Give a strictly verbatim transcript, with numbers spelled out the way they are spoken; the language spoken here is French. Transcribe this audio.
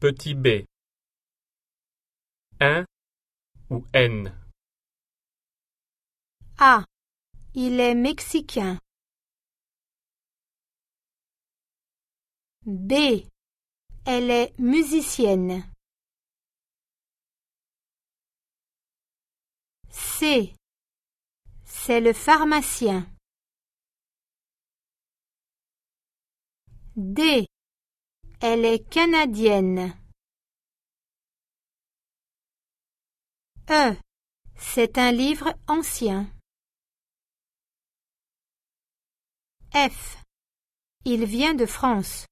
Petit b. Un ou N. A. Il est mexicain. B. Elle est musicienne. C. C'est le pharmacien. D. Elle est canadienne. E. C'est un livre ancien. F. Il vient de France.